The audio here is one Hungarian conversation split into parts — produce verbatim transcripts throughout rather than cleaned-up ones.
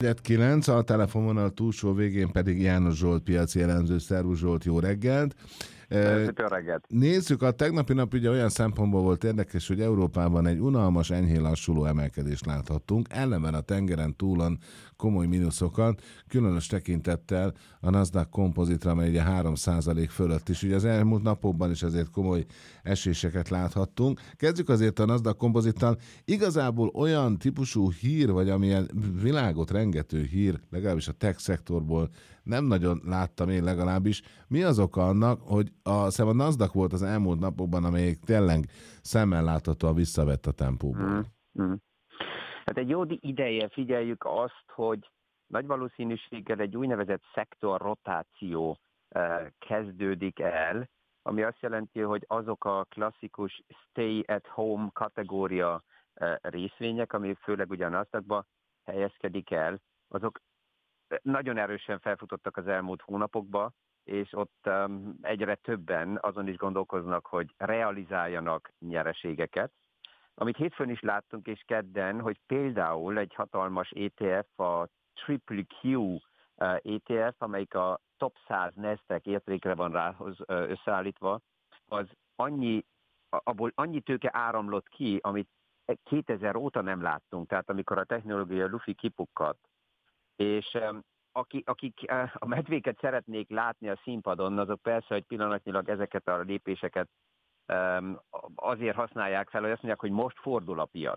kilenc, a telefonvonal túlsó végén pedig János Zsolt, piaci elemző. Szervusz Zsolt, jó reggelt! Nagyon szép reggelt! Nézzük, a tegnapi nap ugye olyan szempontból volt érdekes, hogy Európában egy unalmas, enyhén lassuló emelkedést láthattunk, ellenben a tengeren túlon komoly mínuszokat, különös tekintettel a Nasdaq kompozitra, amely ugye három százalék fölött is. Ugye az elmúlt napokban is azért komoly eséseket láthattunk. Kezdjük azért a Nasdaq kompozittal. Igazából olyan típusú hír, vagy amilyen világot rengető hír, legalábbis a tech szektorból nem nagyon láttam én legalábbis. Mi az oka annak, hogy a, szóval a Nasdaq volt az elmúlt napokban, amelyik tényleg szemmel láthatóan visszavett a tempóból? Mm, mm. Hát egy jó ideje figyeljük azt, hogy nagy valószínűséggel egy úgynevezett szektorrotáció eh, kezdődik el, ami azt jelenti, hogy azok a klasszikus stay at home kategória eh, részvények, ami főleg ugye a Nasdaqba helyezkedik el, azok nagyon erősen felfutottak az elmúlt hónapokban, és ott um, egyre többen azon is gondolkoznak, hogy realizáljanak nyereségeket. Amit hétfőn is láttunk, és kedden, hogy például egy hatalmas é té ef, a Triple Q uh, é té ef, amelyik a top száz Nasdaq értékre van rához uh, összeállítva, az annyi, abból annyi tőke áramlott ki, amit kétezer óta nem láttunk, tehát amikor a technológia lufi kipukkadt, és um, Aki, akik a medvéket szeretnék látni a színpadon, azok persze, hogy pillanatnyilag ezeket a lépéseket um, azért használják fel, hogy azt mondják, hogy most fordul a piac.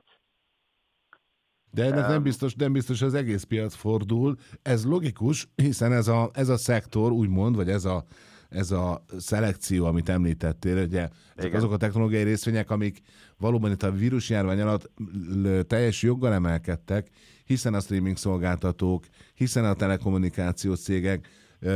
De ennek um, nem biztos, nem biztos az egész piac fordul. Ez logikus, hiszen ez a, ez a szektor, úgymond, vagy ez a, ez a szelekció, amit említettél, ugye, ezek azok a technológiai részvények, amik valóban itt a vírusjárvány alatt teljes joggal emelkedtek, hiszen a streaming szolgáltatók, hiszen a telekommunikációs cégek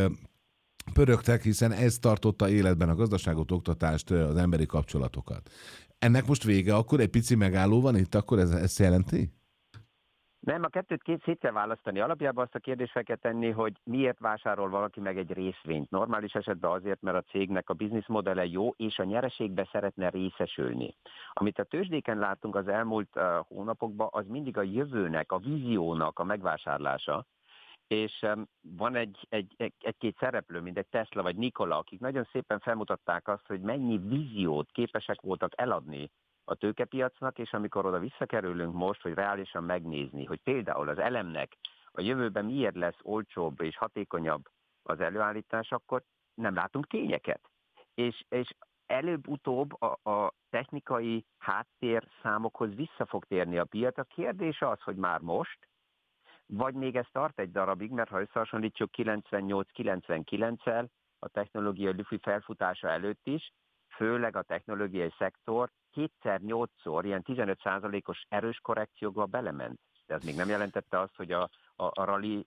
pörögtek, hiszen ez tartotta életben a gazdaságot, oktatást, az emberi kapcsolatokat. Ennek most vége, akkor egy pici megálló van itt, akkor ez ezt jelenti? Nem, a kettőt két szét kell választani. Alapjában azt a kérdést fel kell tenni, hogy miért vásárol valaki meg egy részvényt. Normális esetben azért, mert a cégnek a bizniszmodelle jó, és a nyereségbe szeretne részesülni. Amit a tőzsdéken láttunk az elmúlt uh, hónapokban, az mindig a jövőnek, a víziónak a megvásárlása. És um, van egy, egy, egy, egy-két szereplő, mint egy Tesla vagy Nikola, akik nagyon szépen felmutatták azt, hogy mennyi víziót képesek voltak eladni a tőkepiacnak, és amikor oda visszakerülünk most, hogy reálisan megnézni, hogy például az elemnek a jövőben miért lesz olcsóbb és hatékonyabb az előállítás, akkor nem látunk tényeket. És, és előbb-utóbb a, a technikai háttér számokhoz vissza fog térni a piac. A kérdés az, hogy már most, vagy még ez tart egy darabig, mert ha összehasonlítjuk kilencvennyolc kilencvenkilenccel, a technológiai lufi felfutása előtt is, főleg a technológiai szektor kétszer nyolcszor ilyen tizenöt százalékos erős korrekciókba belement. De ez még nem jelentette azt, hogy a, a, a, rally,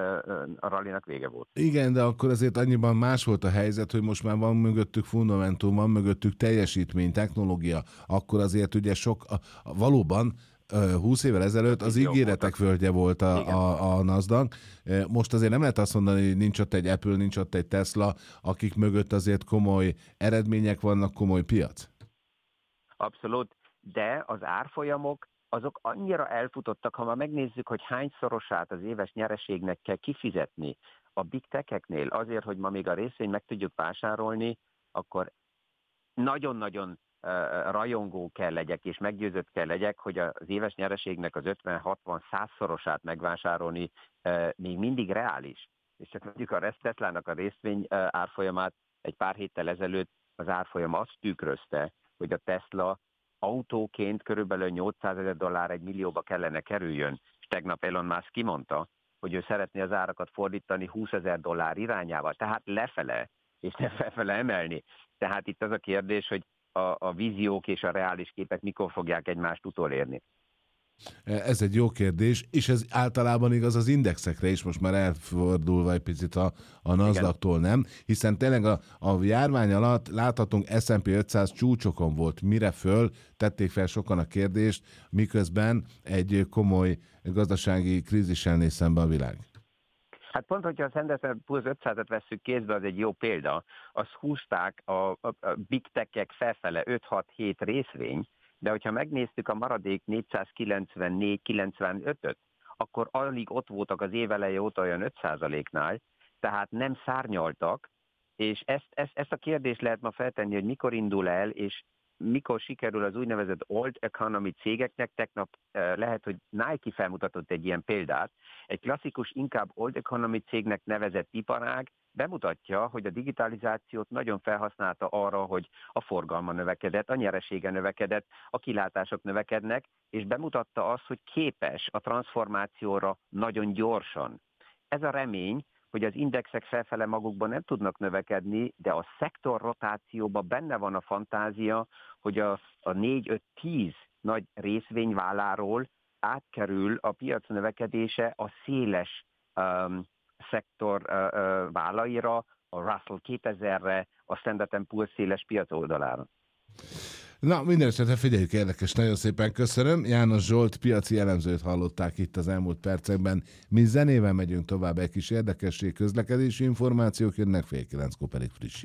a rallynak vége volt. Igen, de akkor azért annyiban más volt a helyzet, hogy most már van mögöttük fundamentum, van mögöttük teljesítmény, technológia. Akkor azért ugye sok, a, a, valóban húsz évvel ezelőtt az ígéretek földje volt a, a, a Nasdaq. Most azért nem lehet azt mondani, hogy nincs ott egy Apple, nincs ott egy Tesla, akik mögött azért komoly eredmények vannak, komoly piac. Abszolút, de az árfolyamok azok annyira elfutottak, ha már megnézzük, hogy hányszorosát az éves nyereségnek kell kifizetni a big tech-eknél, azért, hogy ma még a részvényt meg tudjuk vásárolni, akkor nagyon-nagyon uh, rajongó kell legyek, és meggyőzött kell legyek, hogy az éves nyereségnek az ötven-hatvan-százszorosát megvásárolni uh, még mindig reális. És csak mondjuk a Teslának a részvény uh, árfolyamát egy pár héttel ezelőtt az árfolyam azt tükrözte, hogy a Tesla autóként körülbelül nyolcszázezer dollár egy millióba kellene kerüljön, és tegnap Elon Musk kimondta, hogy ő szeretné az árakat fordítani húszezer dollár irányával, tehát lefele, és ne felfele emelni. Tehát itt az a kérdés, hogy a, a víziók és a reális képek mikor fogják egymást utolérni. Ez egy jó kérdés, és ez általában igaz az indexekre is, most már elfordulva egy picit a, a Nasdaqtól, nem? Hiszen tényleg a, a járvány alatt láthatunk es and pé ötszáz csúcsokon volt, mire föl tették fel sokan a kérdést, miközben egy komoly gazdasági krízissel néz szembe a világ. Hát pont, hogyha a Standard and Poor's ötszázat vesszük kézbe, az egy jó példa, azt húzták a, a, a big tech-ek felfele öt-hat-hét részvény, de hogyha megnéztük a maradék négyszázkilencvennégy kilencvenötöt, akkor alig ott voltak az éveleje óta olyan öt százaléknál, tehát nem szárnyaltak, és ezt, ezt, ezt a kérdést lehet ma feltenni, hogy mikor indul el, és mikor sikerül az úgynevezett old economy cégeknek. Tegnap lehet, hogy Nike felmutatott egy ilyen példát. Egy klasszikus, inkább old economy cégnek nevezett iparág bemutatja, hogy a digitalizációt nagyon felhasználta arra, hogy a forgalma növekedett, a nyeresége növekedett, a kilátások növekednek, és bemutatta azt, hogy képes a transformációra nagyon gyorsan. Ez a remény, hogy az indexek felfele magukban nem tudnak növekedni, de a szektor rotációban benne van a fantázia, hogy a, a négy öt tíz nagy részvényválláról átkerül a piac növekedése a széles um, szektor uh, uh, vállaira, a Russell kétezerre, a Standard and Poor's széles piac oldalára. Na, minden esetre figyeljük, érdekes, nagyon szépen köszönöm. János Zsolt piaci elemzőt hallották itt az elmúlt percekben. Mi zenével megyünk tovább, egy kis érdekesség, közlekedési információk jönnek, fél kilenckor pedig friss